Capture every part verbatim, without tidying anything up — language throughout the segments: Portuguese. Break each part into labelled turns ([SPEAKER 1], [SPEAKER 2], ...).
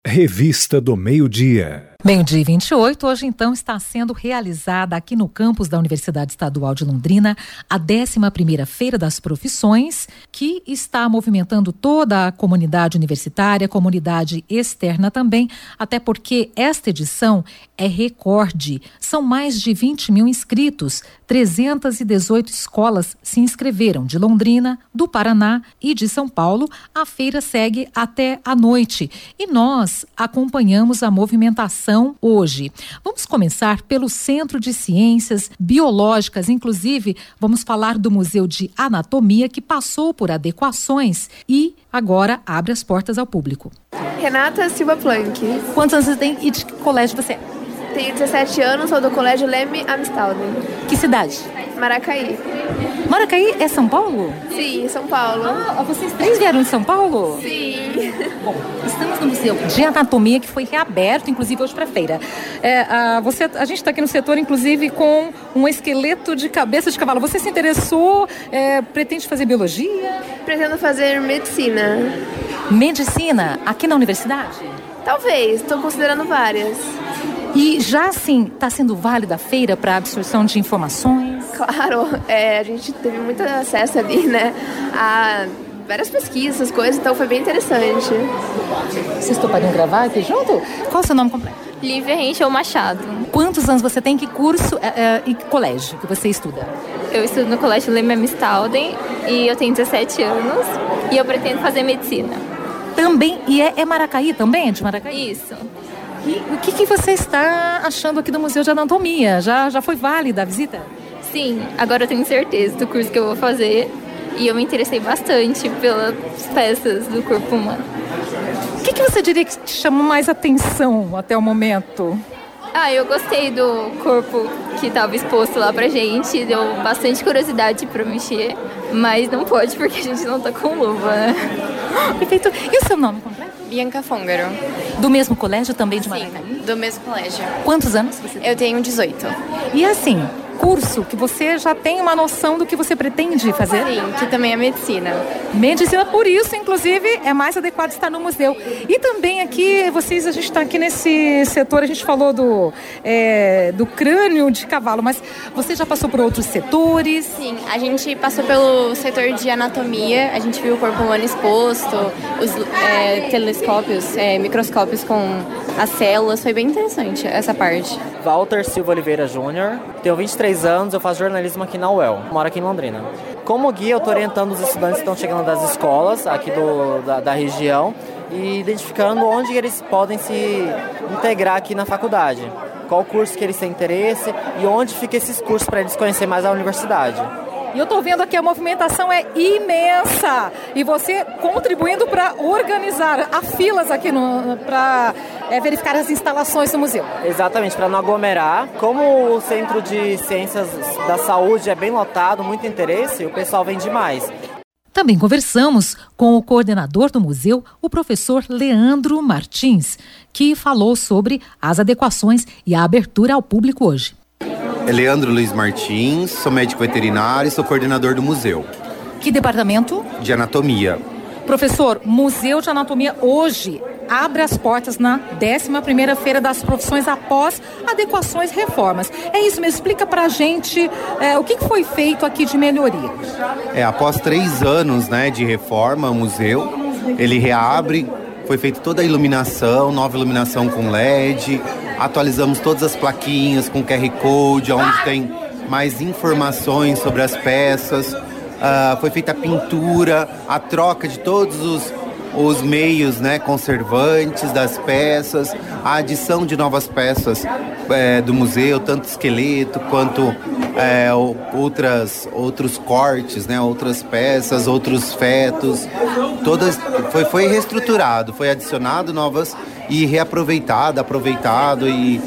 [SPEAKER 1] Revista do Meio-Dia.
[SPEAKER 2] Meio-dia e vinte e oito, hoje então está sendo realizada aqui no campus da Universidade Estadual de Londrina a décima primeira Feira das Profissões, que está movimentando toda a comunidade universitária, comunidade externa também, até porque esta edição é recorde. São mais de vinte mil inscritos, trezentas e dezoito escolas se inscreveram de Londrina, do Paraná e de São Paulo. A feira segue até a noite e nós acompanhamos a movimentação hoje. Vamos começar pelo Centro de Ciências Biológicas, inclusive vamos falar do Museu de Anatomia, que passou por adequações e agora abre as portas ao público.
[SPEAKER 3] Renata Silva Planck.
[SPEAKER 2] Quantos anos você tem e de que colégio você é?
[SPEAKER 3] Tenho dezessete anos, sou do Colégio Leme Amstalden.
[SPEAKER 2] Que cidade?
[SPEAKER 3] Maracaí.
[SPEAKER 2] Maracaí é São Paulo?
[SPEAKER 3] Sim, São Paulo.
[SPEAKER 2] Ah, vocês três vieram de São Paulo?
[SPEAKER 3] Sim.
[SPEAKER 2] Bom, estamos no Museu de Anatomia, que foi reaberto, inclusive, hoje para a feira. É, a, você, a gente está aqui no setor, inclusive, com um esqueleto de cabeça de cavalo. Você se interessou, é, pretende fazer biologia?
[SPEAKER 3] Pretendo fazer medicina.
[SPEAKER 2] Medicina? Aqui na universidade?
[SPEAKER 3] Talvez, estou considerando várias.
[SPEAKER 2] E já, assim, está sendo válida a feira para absorção de informações?
[SPEAKER 3] Claro, é, a gente teve muito acesso ali, né, a várias pesquisas, coisas, então foi bem interessante.
[SPEAKER 2] Vocês toparam gravar aqui junto? Qual é o seu nome completo?
[SPEAKER 4] Lívia Henschel Machado.
[SPEAKER 2] Quantos anos você tem? Que curso é, é, e que colégio que você estuda?
[SPEAKER 4] Eu estudo no Colégio Leme Amstalden e eu tenho dezessete anos e eu pretendo fazer medicina.
[SPEAKER 2] Também? E é, é Maracaí também? É de Maracaí?
[SPEAKER 4] Isso.
[SPEAKER 2] E o que, que você está achando aqui do Museu de Anatomia? Já, já foi válida a visita?
[SPEAKER 4] Sim, agora eu tenho certeza do curso que eu vou fazer e eu me interessei bastante pelas peças do corpo humano.
[SPEAKER 2] O que, que você diria que te chamou mais atenção até o momento?
[SPEAKER 4] Ah, eu gostei do corpo que estava exposto lá pra gente, deu bastante curiosidade pra mexer, mas não pode porque a gente não tá com luva, né?
[SPEAKER 2] Perfeito. E o seu nome completo?
[SPEAKER 5] Bianca Fongaro.
[SPEAKER 2] Do mesmo colégio também de Maracaí?
[SPEAKER 5] Sim, do mesmo colégio.
[SPEAKER 2] Quantos anos você tem?
[SPEAKER 5] Eu tenho dezoito.
[SPEAKER 2] E assim, curso que você já tem uma noção do que você pretende fazer?
[SPEAKER 5] Sim, que também é medicina.
[SPEAKER 2] Medicina, por isso, inclusive, é mais adequado estar no museu. E também aqui, vocês, a gente está aqui nesse setor, a gente falou do, é, do crânio de cavalo, mas você já passou por outros setores?
[SPEAKER 5] Sim, a gente passou pelo setor de anatomia, a gente viu o corpo humano exposto, os é, telescópios, é, microscópios com as células, foi bem interessante essa parte.
[SPEAKER 6] Walter Silva Oliveira Júnior, tenho vinte e três anos, eu faço jornalismo aqui na U E L, moro aqui em Londrina. Como guia, eu estou orientando os estudantes que estão chegando das escolas aqui do, da, da região e identificando onde eles podem se integrar aqui na faculdade, qual curso que eles têm interesse e onde fica esses cursos para eles conhecerem mais a universidade.
[SPEAKER 2] E eu estou vendo aqui a movimentação é imensa e você contribuindo para organizar as filas aqui para é, verificar as instalações do museu.
[SPEAKER 6] Exatamente, para não aglomerar. Como o Centro de Ciências da Saúde é bem lotado, muito interesse, o pessoal vem demais.
[SPEAKER 2] Também conversamos com o coordenador do museu, o professor Leandro Martins, que falou sobre as adequações e a abertura ao público hoje.
[SPEAKER 7] É Leandro Luiz Martins, sou médico veterinário e sou coordenador do museu.
[SPEAKER 2] Que departamento?
[SPEAKER 7] De anatomia.
[SPEAKER 2] Professor, Museu de Anatomia hoje abre as portas na décima primeira Feira das Profissões após adequações e reformas. É isso mesmo, explica pra gente é, o que foi feito aqui de melhoria.
[SPEAKER 7] É, após três anos, né, de reforma, o museu, ele reabre, foi feita toda a iluminação, nova iluminação com L E D, atualizamos todas as plaquinhas com Q R Code, onde tem mais informações sobre as peças. Uh, foi feita a pintura, a troca de todos os, os meios, né, conservantes das peças, a adição de novas peças é, do museu, tanto esqueleto quanto é, outras, outros cortes, né, outras peças, outros fetos. Todas, foi, foi reestruturado, foi adicionado novas e reaproveitado, aproveitado e,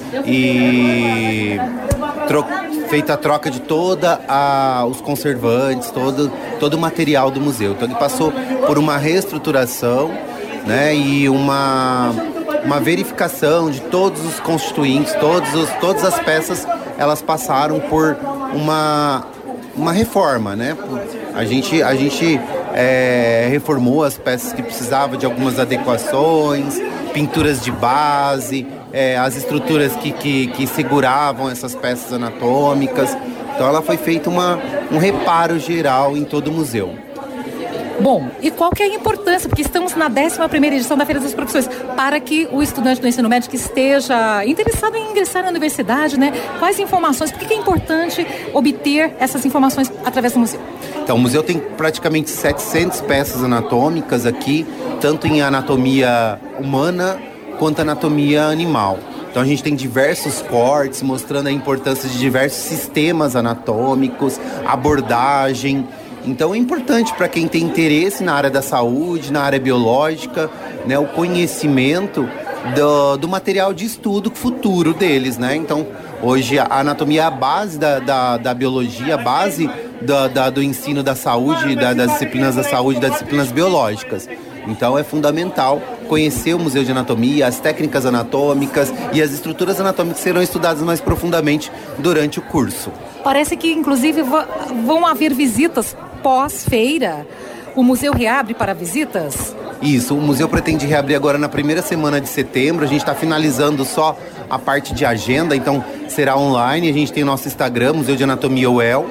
[SPEAKER 7] e tro, feita a troca de toda a, os conservantes, todo, todo o material do museu. Então ele passou por uma reestruturação, né, e uma, uma verificação de todos os constituintes, todos os, todas as peças, elas passaram por uma, uma reforma, né? A gente, a gente é, reformou as peças que precisavam de algumas adequações pinturas de base, é, as estruturas que, que, que seguravam essas peças anatômicas. Então ela foi feita uma, um reparo geral em todo o museu.
[SPEAKER 2] Bom, e qual que é a importância, porque estamos na décima primeira edição da Feira das Profissões, para que o estudante do ensino médio que esteja interessado em ingressar na universidade, né? Quais informações, por que é importante obter essas informações através do museu?
[SPEAKER 7] Então, o museu tem praticamente setecentas peças anatômicas aqui, tanto em anatomia humana quanto anatomia animal. Então a gente tem diversos cortes mostrando a importância de diversos sistemas anatômicos, abordagem. Então é importante para quem tem interesse na área da saúde, na área biológica, né, o conhecimento do, do material de estudo futuro deles, né? Então hoje a anatomia é a base da, da, da biologia, a base da, da, do ensino da saúde, da, das disciplinas da saúde, das disciplinas biológicas. Então é fundamental conhecer o Museu de Anatomia, as técnicas anatômicas e as estruturas anatômicas serão estudadas mais profundamente durante o curso.
[SPEAKER 2] Parece que inclusive vão haver visitas pós-feira. O museu reabre para visitas?
[SPEAKER 7] Isso, o museu pretende reabrir agora na primeira semana de setembro. A gente está finalizando só a parte de agenda, então será online. A gente tem o nosso Instagram, Museu de Anatomia U E L.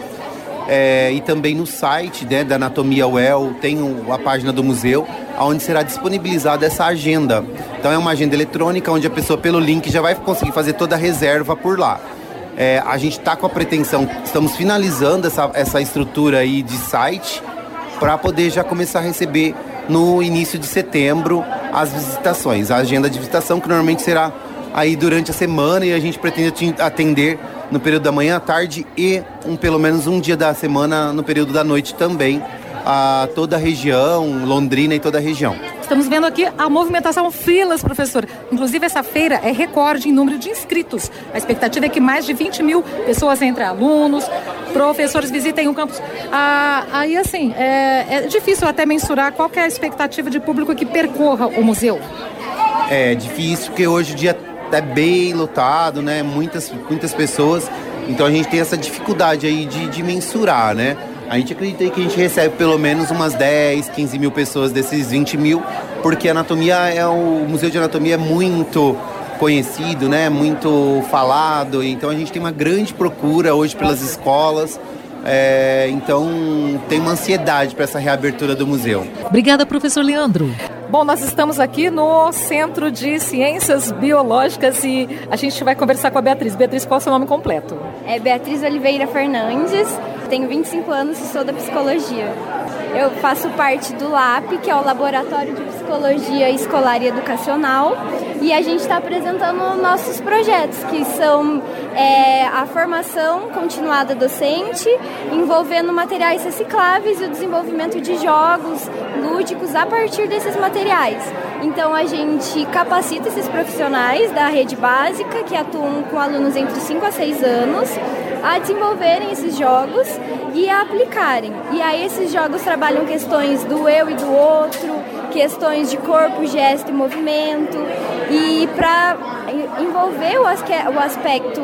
[SPEAKER 7] É, e também no site, né, da Anatomia U E L tem o, a página do museu, onde será disponibilizada essa agenda. Então é uma agenda eletrônica, onde a pessoa pelo link já vai conseguir fazer toda a reserva por lá. É, a gente está com a pretensão, estamos finalizando essa, essa estrutura aí de site para poder já começar a receber no início de setembro as visitações. A agenda de visitação que normalmente será aí durante a semana e a gente pretende atender no período da manhã, à tarde e um, pelo menos um dia da semana no período da noite também, a toda a região, Londrina e toda a região.
[SPEAKER 2] Estamos vendo aqui a movimentação filas, professor. Inclusive essa feira é recorde em número de inscritos. A expectativa é que mais de vinte mil pessoas, entre alunos, professores, visitem o campus. Ah, aí assim, é, é difícil até mensurar qual que é a expectativa de público que percorra o museu.
[SPEAKER 7] É difícil porque hoje o dia é bem lotado, né? Muitas, muitas pessoas. Então a gente tem essa dificuldade aí de, de mensurar, né? A gente acredita que a gente recebe pelo menos umas dez, quinze mil pessoas desses vinte mil, porque a anatomia é o Museu de Anatomia é muito conhecido, né? Muito falado. Então a gente tem uma grande procura hoje pelas escolas. É, então tem uma ansiedade para essa reabertura do museu.
[SPEAKER 2] Obrigada, professor Leandro. Bom, nós estamos aqui no Centro de Ciências Biológicas e a gente vai conversar com a Beatriz. Beatriz, qual é o seu nome completo?
[SPEAKER 8] É Beatriz Oliveira Fernandes, tenho vinte e cinco anos e sou da Psicologia. Eu faço parte do L A P, que é o Laboratório de Psicologia Escolar e Educacional, e a gente está apresentando nossos projetos, que são é, a formação continuada docente, envolvendo materiais recicláveis e o desenvolvimento de jogos lúdicos a partir desses materiais. Então a gente capacita esses profissionais da rede básica, que atuam com alunos entre cinco a seis anos, a desenvolverem esses jogos e a aplicarem. E aí esses jogos trabalham questões do eu e do outro, questões de corpo, gesto e movimento, e para envolver o aspecto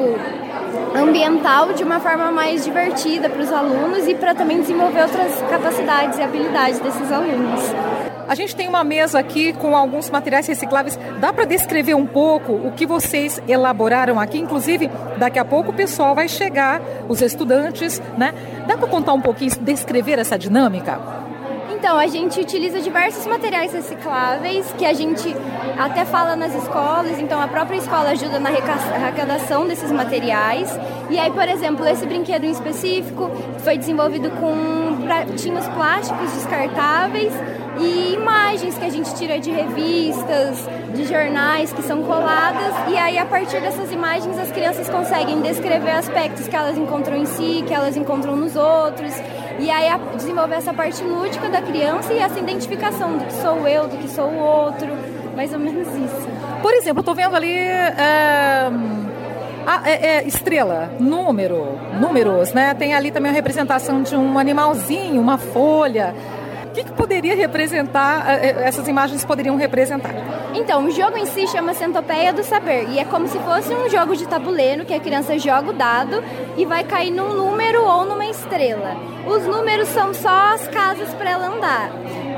[SPEAKER 8] ambiental de uma forma mais divertida para os alunos e para também desenvolver outras capacidades e habilidades desses alunos.
[SPEAKER 2] A gente tem uma mesa aqui com alguns materiais recicláveis. Dá para descrever um pouco o que vocês elaboraram aqui? Inclusive, daqui a pouco o pessoal vai chegar, os estudantes, né? Dá para contar um pouquinho, descrever essa dinâmica?
[SPEAKER 8] Então, a gente utiliza diversos materiais recicláveis que a gente até fala nas escolas, então a própria escola ajuda na arrecadação desses materiais. E aí, por exemplo, esse brinquedo em específico foi desenvolvido com pratinhos plásticos descartáveis e imagens que a gente tira de revistas, de jornais que são coladas, e aí a partir dessas imagens as crianças conseguem descrever aspectos que elas encontram em si, que elas encontram nos outros, e aí a, desenvolver essa parte lúdica da criança e essa identificação do que sou eu, do que sou o outro, mais ou menos isso.
[SPEAKER 2] Por exemplo, eu estou vendo ali é, a, é, é, estrela, número, números, né? Tem ali também a representação de um animalzinho, uma folha. O que, que poderia representar, essas imagens poderiam representar?
[SPEAKER 8] Então, o jogo em si chama Centopeia do Saber, e é como se fosse um jogo de tabuleiro, que a criança joga o dado e vai cair num número ou numa estrela. Os números são só as casas para ela andar.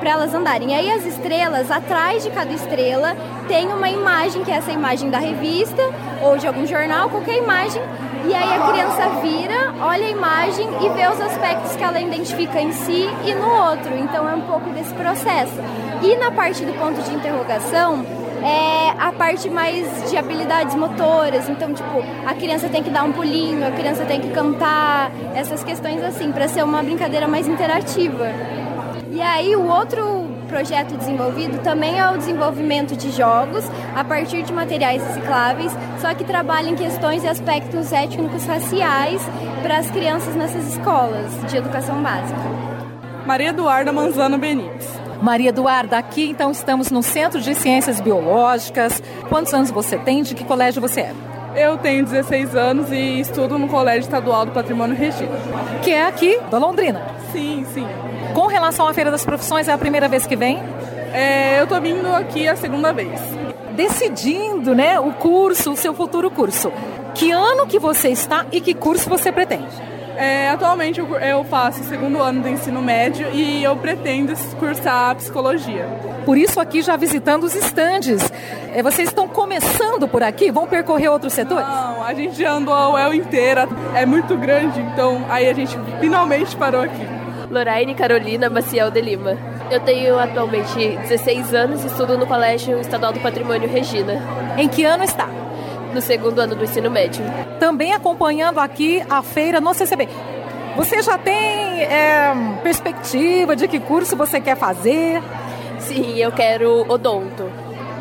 [SPEAKER 8] para elas andarem. E aí as estrelas, atrás de cada estrela, tem uma imagem, que é essa imagem da revista ou de algum jornal, qualquer imagem. E aí a criança vira, olha a imagem e vê os aspectos que ela identifica em si e no outro. Então é um pouco desse processo. E na parte do ponto de interrogação, é a parte mais de habilidades motoras. Então, tipo, a criança tem que dar um pulinho, a criança tem que cantar, essas questões assim, para ser uma brincadeira mais interativa. E aí o outro projeto desenvolvido também é o desenvolvimento de jogos a partir de materiais recicláveis, só que trabalha em questões e aspectos étnicos raciais para as crianças nessas escolas de educação básica.
[SPEAKER 9] Maria Eduarda Manzano Benites.
[SPEAKER 2] Maria Eduarda, aqui então estamos no Centro de Ciências Biológicas. Quantos anos você tem? De que colégio você é?
[SPEAKER 9] Eu tenho dezesseis anos e estudo no Colégio Estadual do Patrimônio Regina.
[SPEAKER 2] Que é aqui da Londrina?
[SPEAKER 9] Sim, sim.
[SPEAKER 2] Com relação à Feira das Profissões, é a primeira vez que vem?
[SPEAKER 9] É, eu tô vindo aqui a segunda vez.
[SPEAKER 2] Decidindo, né, o curso, o seu futuro curso. Que ano que você está e que curso você pretende?
[SPEAKER 9] É, atualmente eu, eu faço o segundo ano do ensino médio e eu pretendo cursar psicologia.
[SPEAKER 2] Por isso aqui já visitando os estandes. É, vocês estão começando por aqui? Vão percorrer outros setores?
[SPEAKER 9] Não, a gente já andou a U E L inteira, é muito grande, então aí a gente finalmente parou aqui.
[SPEAKER 10] Loraine Carolina Maciel de Lima. Eu tenho atualmente dezesseis anos e estudo no Colégio Estadual do Patrimônio Regina.
[SPEAKER 2] Em que ano está?
[SPEAKER 10] No segundo ano do ensino médio.
[SPEAKER 2] Também acompanhando aqui a feira no C C B. Você já tem é, perspectiva de que curso você quer fazer?
[SPEAKER 10] Sim, eu quero odonto.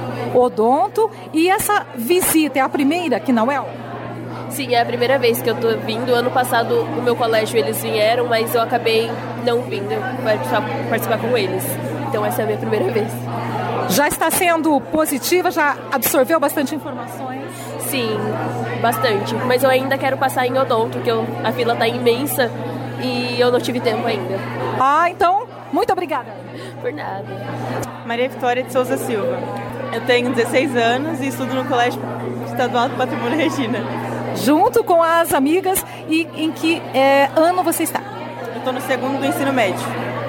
[SPEAKER 2] Odonto. E essa visita é a primeira aqui na U E L?
[SPEAKER 10] Sim, é a primeira vez que eu tô vindo. Ano passado no meu colégio eles vieram, mas eu acabei não vindo para participar com eles. Então essa é a minha primeira vez.
[SPEAKER 2] Já está sendo positiva? Já absorveu bastante informações?
[SPEAKER 10] Sim, bastante. Mas eu ainda quero passar em odonto, porque eu, a fila está imensa e eu não tive tempo ainda.
[SPEAKER 2] Ah, então, muito obrigada.
[SPEAKER 10] Por nada.
[SPEAKER 11] Maria Vitória de Souza Silva. Eu tenho dezesseis anos e estudo no Colégio Estadual do Patrimônio Regina.
[SPEAKER 2] Junto com as amigas, e em que é, ano você está?
[SPEAKER 11] Eu estou no segundo do ensino médio.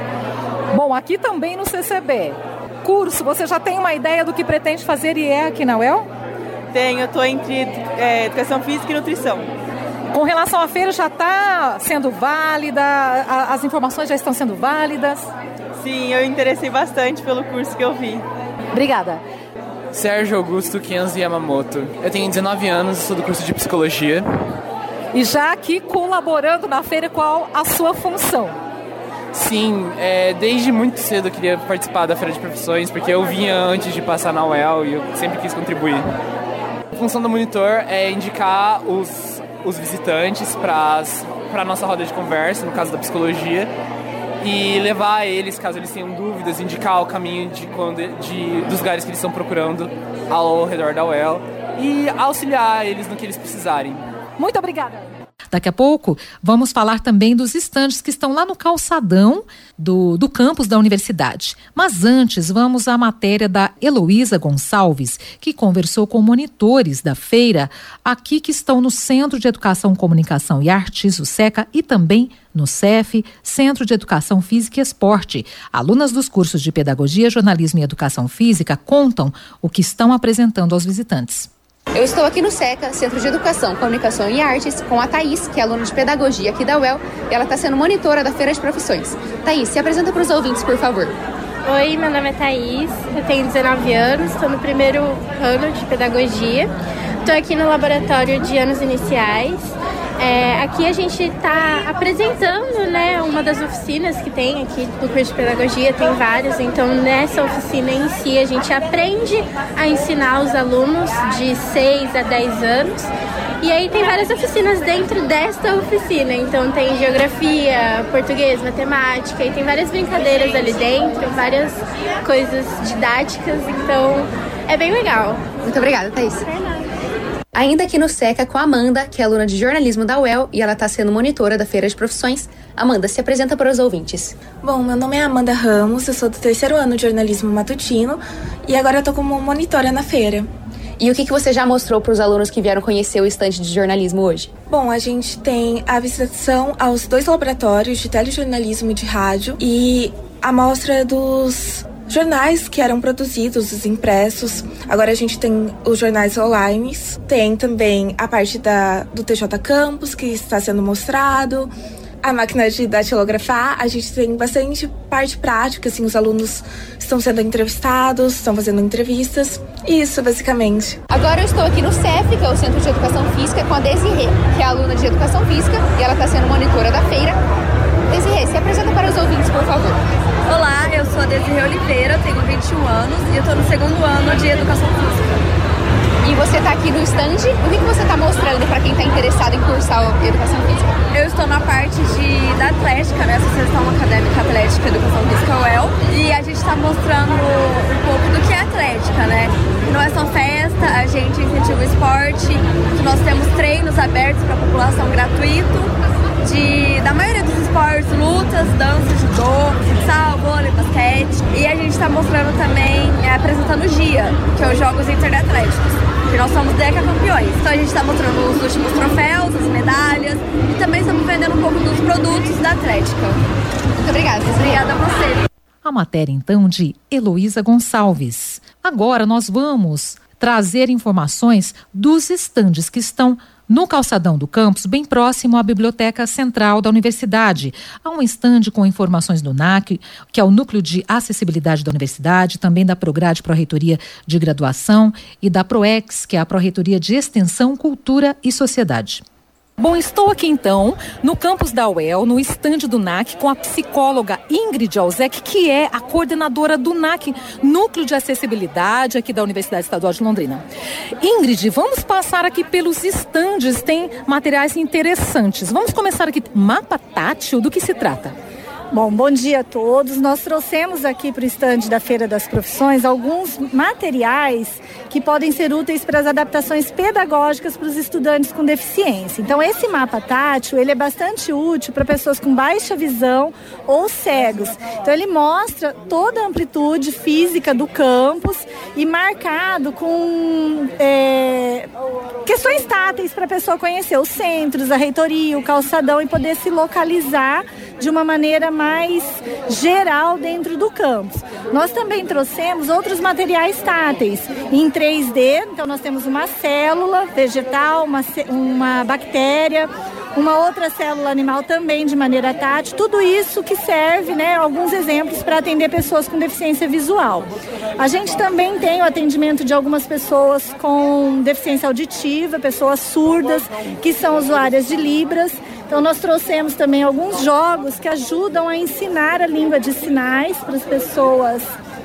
[SPEAKER 2] Bom, aqui também no C C B. Curso, você já tem uma ideia do que pretende fazer e é aqui na U E L?
[SPEAKER 11] Tenho, eu estou entre é, Educação Física e Nutrição.
[SPEAKER 2] Com relação à feira, já está sendo válida? A, as informações já estão sendo válidas?
[SPEAKER 11] Sim, eu interessei bastante pelo curso que eu vi.
[SPEAKER 2] Obrigada.
[SPEAKER 12] Sérgio Augusto Kenzo Yamamoto. Eu tenho dezenove anos, estudo curso de Psicologia.
[SPEAKER 2] E já aqui colaborando na feira, qual a sua função?
[SPEAKER 12] Sim, é, desde muito cedo eu queria participar da Feira de Profissões, porque eu vinha antes de passar na U E L e eu sempre quis contribuir. A função do monitor é indicar os, os visitantes para a nossa roda de conversa, no caso da psicologia, e levar eles, caso eles tenham dúvidas, indicar o caminho de, de, dos lugares que eles estão procurando ao redor da U E L e auxiliar eles no que eles precisarem.
[SPEAKER 2] Muito obrigada. Daqui a pouco vamos falar também dos estandes que estão lá no calçadão do, do campus da universidade. Mas antes, vamos à matéria da Heloísa Gonçalves, que conversou com monitores da feira aqui que estão no Centro de Educação, Comunicação e Artes, o SECA, e também no C E F, Centro de Educação Física e Esporte. Alunas dos cursos de Pedagogia, Jornalismo e Educação Física contam o que estão apresentando aos visitantes.
[SPEAKER 13] Eu estou aqui no SECA, Centro de Educação, Comunicação e Artes, com a Thaís, que é aluna de Pedagogia aqui da U E L, e ela está sendo monitora da Feira de Profissões. Thaís, se apresenta para os ouvintes, por favor.
[SPEAKER 14] Oi, meu nome é Thaís, eu tenho dezenove anos, estou no primeiro ano de Pedagogia. Estou aqui no laboratório de anos iniciais. É, aqui a gente está apresentando, né, uma das oficinas que tem aqui do curso de Pedagogia, tem várias, então nessa oficina em si a gente aprende a ensinar os alunos de seis a dez anos, e aí tem várias oficinas dentro desta oficina, então tem geografia, português, matemática, e tem várias brincadeiras ali dentro, várias coisas didáticas, então é bem legal.
[SPEAKER 13] Muito obrigada, Thaís. Ainda aqui no SECA com a Amanda, que é aluna de jornalismo da U E L e ela está sendo monitora da Feira de Profissões. Amanda, se apresenta para os ouvintes.
[SPEAKER 15] Bom, meu nome é Amanda Ramos, eu sou do terceiro ano de jornalismo matutino e agora eu tô como monitora na feira.
[SPEAKER 13] E o que, que você já mostrou para os alunos que vieram conhecer o estande de jornalismo hoje?
[SPEAKER 15] Bom, a gente tem a visitação aos dois laboratórios de telejornalismo e de rádio e A mostra dos jornais que eram produzidos, os impressos. Agora a gente tem os jornais online. Tem também a parte da, do T J Campus, que está sendo mostrado. A máquina de datilografar. A gente tem bastante parte prática, assim, os alunos estão sendo entrevistados, estão fazendo entrevistas. Isso, basicamente.
[SPEAKER 13] Agora eu estou aqui no C E F, que é o Centro de Educação Física, com a Desirê, que é aluna de Educação Física, e ela está sendo monitora da feira. Desirê, se apresenta para os ouvintes, por favor.
[SPEAKER 16] Olá, eu sou a Desirê Oliveira, tenho vinte e um anos e eu estou no segundo ano de Educação Física.
[SPEAKER 13] E você está aqui no stand, o que você está mostrando para quem está interessado em cursar Educação Física?
[SPEAKER 16] Eu estou na parte de, da Atlética, né, Associação Acadêmica Atlética Educação Física, U E L, e a gente está mostrando um pouco do que é Atlética, né? Não é só festa, a gente incentiva o esporte, nós temos treinos abertos para a população gratuito, de, da maioria dos esportes, lutas, dança, judô, futsal, vôlei, basquete. E a gente está mostrando também, é, apresentando o G I A, que é os Jogos Interatléticos, que nós somos decacampeões. Então a gente está mostrando os últimos troféus, as medalhas, e também estamos vendendo um pouco dos produtos da Atlética.
[SPEAKER 13] Muito obrigada.
[SPEAKER 16] Obrigada a você.
[SPEAKER 2] A matéria, então, de Heloísa Gonçalves. Agora nós vamos trazer informações dos estandes que estão no calçadão do campus, bem próximo à Biblioteca Central da Universidade. Há um estande com informações do N A C, que é o Núcleo de Acessibilidade da Universidade, também da Prograde, Pró-Reitoria de Graduação, e da PROEX, que é a Pró-Reitoria de Extensão, Cultura e Sociedade. Bom, estou aqui então no campus da U E L, no estande do N A C, com a psicóloga Ingrid Alzec, que é a coordenadora do N A C, Núcleo de Acessibilidade aqui da Universidade Estadual de Londrina. Ingrid, vamos passar aqui pelos estandes, tem materiais interessantes. Vamos começar aqui. Mapa tátil, do que se trata?
[SPEAKER 17] Bom, bom dia a todos. Nós trouxemos aqui para o estande da Feira das Profissões alguns materiais que podem ser úteis para as adaptações pedagógicas para os estudantes com deficiência. Então, esse mapa tátil, ele é bastante útil para pessoas com baixa visão ou cegos. Então, ele mostra toda a amplitude física do campus e marcado com é, questões táteis para a pessoa conhecer os centros, a reitoria, o calçadão e poder se localizar de uma maneira mais geral dentro do campus. Nós também trouxemos outros materiais táteis em três D, então nós temos uma célula vegetal, uma, uma bactéria, uma outra célula animal também de maneira tátil, tudo isso que serve, né, alguns exemplos para atender pessoas com deficiência visual. A gente também tem o atendimento de algumas pessoas com deficiência auditiva, pessoas surdas, que são usuárias de Libras. Então nós trouxemos também alguns jogos que ajudam a ensinar a língua de sinais para as pessoas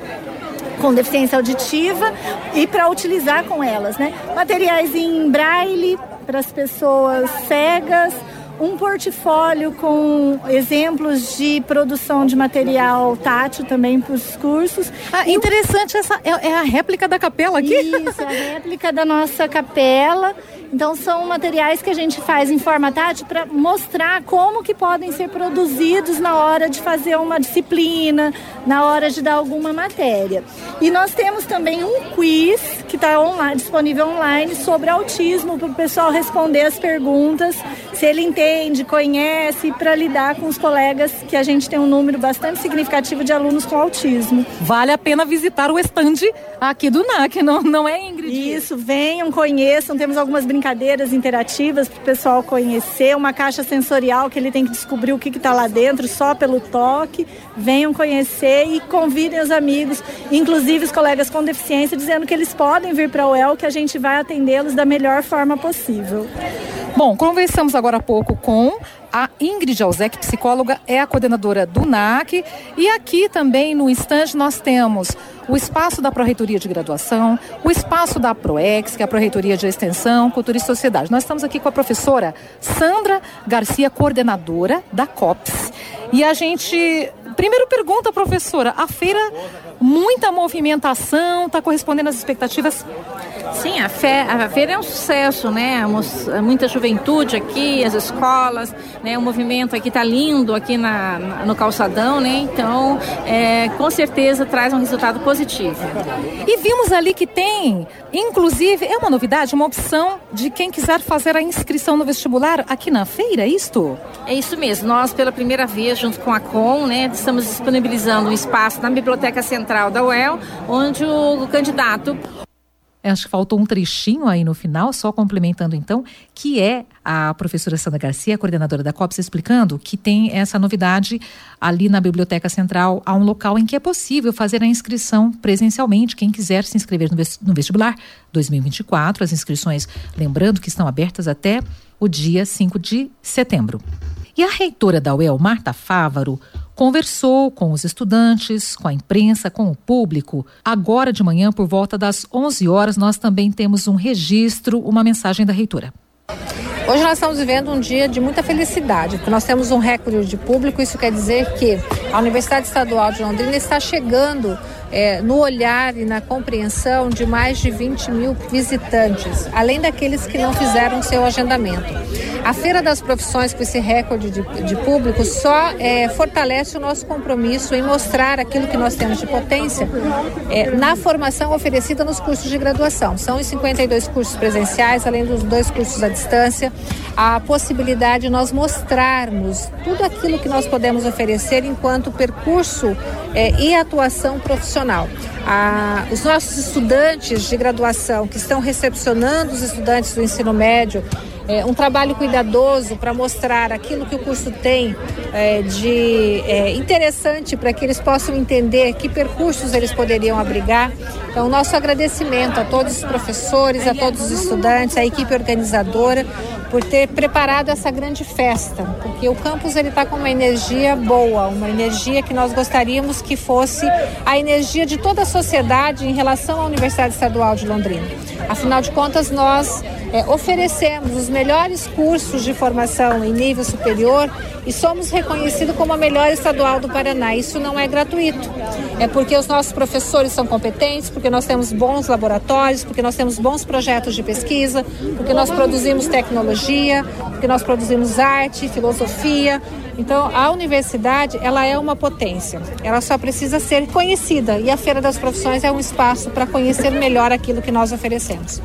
[SPEAKER 17] com deficiência auditiva e para utilizar com elas, né? Materiais em braille para as pessoas cegas, um portfólio com exemplos de produção de material tátil também para os cursos.
[SPEAKER 2] Ah, interessante, essa é, é a réplica da capela aqui?
[SPEAKER 17] Isso, é a réplica da nossa capela. Então são materiais que a gente faz em forma tátil para mostrar como que podem ser produzidos na hora de fazer uma disciplina, na hora de dar alguma matéria. E nós temos também um quiz que está online, disponível online sobre autismo, para o pessoal responder as perguntas, se ele entende, conhece, para lidar com os colegas, que a gente tem um número bastante significativo de alunos com autismo.
[SPEAKER 2] Vale a pena visitar o estande aqui do N A C, não, não é, Ingrid?
[SPEAKER 17] Isso, venham, conheçam, temos algumas brincadeiras interativas para o pessoal conhecer, uma caixa sensorial que ele tem que descobrir o que está lá dentro só pelo toque. Venham conhecer e convidem os amigos, inclusive os colegas com deficiência, dizendo que eles podem vir para a U E L, que a gente vai atendê-los da melhor forma possível.
[SPEAKER 2] Bom, conversamos agora há pouco com a Ingrid Alzec, psicóloga, é a coordenadora do N A C. E aqui também no estande nós temos o espaço da Pró-Reitoria de Graduação, o espaço da PROEX, que é a Pró-Reitoria de Extensão, Cultura e Sociedade. Nós estamos aqui com a professora Sandra Garcia, coordenadora da COPS. E a gente... Primeiro pergunta, professora, a feira, muita movimentação, está correspondendo às expectativas?
[SPEAKER 18] Sim, a, fe- a feira é um sucesso, né? Muita juventude aqui, as escolas, né? O movimento aqui está lindo aqui na, na, no calçadão, né? Então, é, com certeza traz um resultado positivo.
[SPEAKER 2] E vimos ali que tem, inclusive, é uma novidade, uma opção de quem quiser fazer a inscrição no vestibular aqui na feira, é isto?
[SPEAKER 18] É isso mesmo. Nós, pela primeira vez, junto com a C O M, né? Estamos estamos disponibilizando um espaço na Biblioteca Central da U E L, onde o candidato...
[SPEAKER 2] Acho que faltou um trechinho aí no final, só complementando então, que é a professora Sandra Garcia, coordenadora da COPS, explicando que tem essa novidade ali na Biblioteca Central, há um local em que é possível fazer a inscrição presencialmente, quem quiser se inscrever no vestibular dois mil e vinte e quatro, as inscrições, lembrando que estão abertas até o dia cinco de setembro. E a reitora da U E L, Marta Fávaro, conversou com os estudantes, com a imprensa, com o público. Agora de manhã, por volta das onze horas, nós também temos um registro, uma mensagem da reitora.
[SPEAKER 19] Hoje nós estamos vivendo um dia de muita felicidade, porque nós temos um recorde de público. Isso quer dizer que a Universidade Estadual de Londrina está chegando é, no olhar e na compreensão de mais de vinte mil visitantes, além daqueles que não fizeram seu agendamento. A Feira das Profissões, com esse recorde de, de público, só é, fortalece o nosso compromisso em mostrar aquilo que nós temos de potência é, na formação oferecida nos cursos de graduação. São os cinquenta e dois cursos presenciais, além dos dois cursos à distância, a possibilidade de nós mostrarmos tudo aquilo que nós podemos oferecer enquanto percurso é, e atuação profissional. Ah, os nossos estudantes de graduação que estão recepcionando os estudantes do ensino médio, É, um trabalho cuidadoso para mostrar aquilo que o curso tem é, de é, interessante para que eles possam entender que percursos eles poderiam abrigar. Então, nosso agradecimento a todos os professores, a todos os estudantes, a equipe organizadora, por ter preparado essa grande festa, porque o campus ele está com uma energia boa, uma energia que nós gostaríamos que fosse a energia de toda a sociedade em relação à Universidade Estadual de Londrina. Afinal de contas, nós é, oferecemos os melhores cursos de formação em nível superior e somos reconhecidos como a melhor estadual do Paraná. Isso não é gratuito, é porque os nossos professores são competentes, porque nós temos bons laboratórios, porque nós temos bons projetos de pesquisa, porque nós produzimos tecnologia, porque nós produzimos arte, filosofia. Então, a universidade, ela é uma potência, ela só precisa ser conhecida, e a Feira das Profissões é um espaço para conhecer melhor aquilo que nós oferecemos.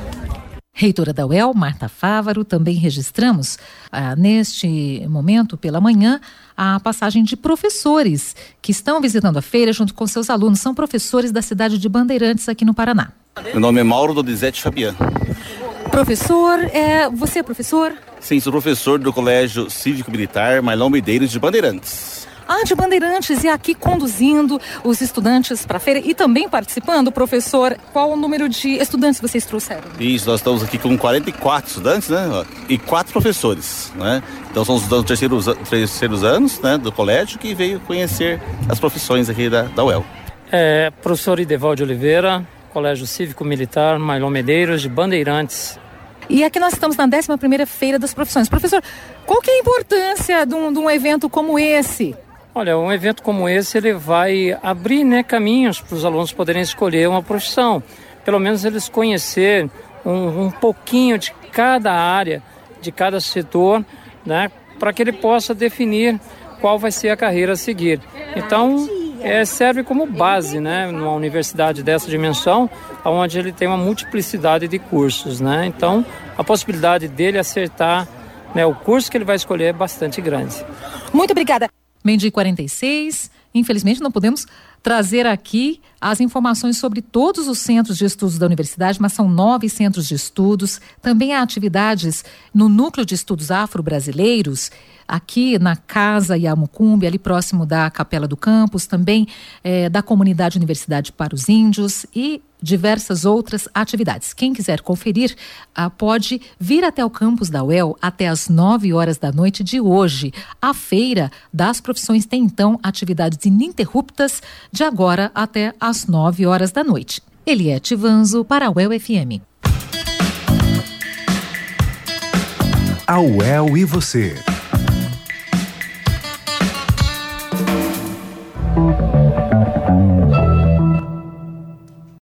[SPEAKER 2] Reitora da U E L, Marta Fávaro, também registramos ah, neste momento, pela manhã, a passagem de professores que estão visitando a feira junto com seus alunos. São professores da cidade de Bandeirantes, aqui no Paraná.
[SPEAKER 20] Meu nome é Mauro Donizete Fabian.
[SPEAKER 2] Professor, é, você é professor?
[SPEAKER 20] Sim, sou professor do Colégio Cívico-Militar Marlão Medeiros de Bandeirantes.
[SPEAKER 2] Ah, de Bandeirantes, e aqui conduzindo os estudantes para a feira e também participando, professor, qual o número de estudantes vocês trouxeram?
[SPEAKER 20] Isso, nós estamos aqui com quarenta e quatro estudantes, né, e quatro professores, né? Então são os estudantes dos terceiros, terceiros anos, né, do colégio, que veio conhecer as profissões aqui da, da U E L.
[SPEAKER 21] É, professor Idevaldo de Oliveira, Colégio Cívico-Militar Marlão Medeiros de Bandeirantes.
[SPEAKER 2] E aqui nós estamos na décima primeira Feira das Profissões. Professor, qual que é a importância de um, de um evento como esse?
[SPEAKER 21] Olha, um evento como esse, ele vai abrir, né, caminhos para os alunos poderem escolher uma profissão. Pelo menos eles conhecer um, um pouquinho de cada área, de cada setor, né, para que ele possa definir qual vai ser a carreira a seguir. Então, é, serve como base, né, numa universidade dessa dimensão, onde ele tem uma multiplicidade de cursos, né? Então, a possibilidade dele acertar, né, o curso que ele vai escolher é bastante grande.
[SPEAKER 2] Muito obrigada. Meio-dia e quarenta e seis, infelizmente não podemos trazer aqui as informações sobre todos os centros de estudos da universidade, mas são nove centros de estudos. Também há atividades no Núcleo de Estudos Afro-Brasileiros, aqui na Casa Yamucumbi, ali próximo da Capela do Campus, também é, da Comunidade Universidade para os Índios e diversas outras atividades. Quem quiser conferir, ah, pode vir até o campus da U E L até às nove horas da noite de hoje. A Feira das Profissões tem, então, atividades ininterruptas de agora até às nove horas da noite. Eliette Vanzo para a U E L F M.
[SPEAKER 1] A U E L e você.